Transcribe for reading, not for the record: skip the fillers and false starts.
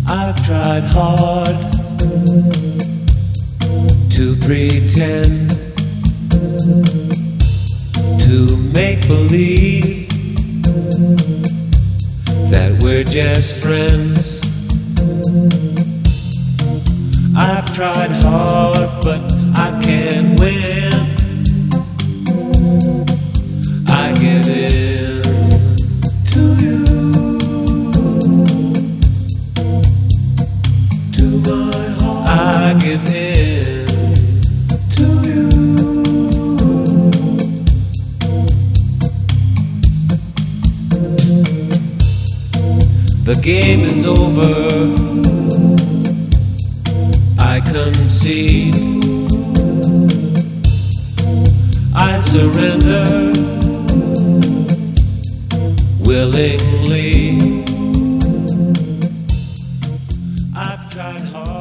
I've tried hard to pretend, to make believe that we're just friends. I've tried hard, but I can't win. I give in to you, to my heart. I give in to you. The game is over, I concede, I surrender willingly. I've tried hard.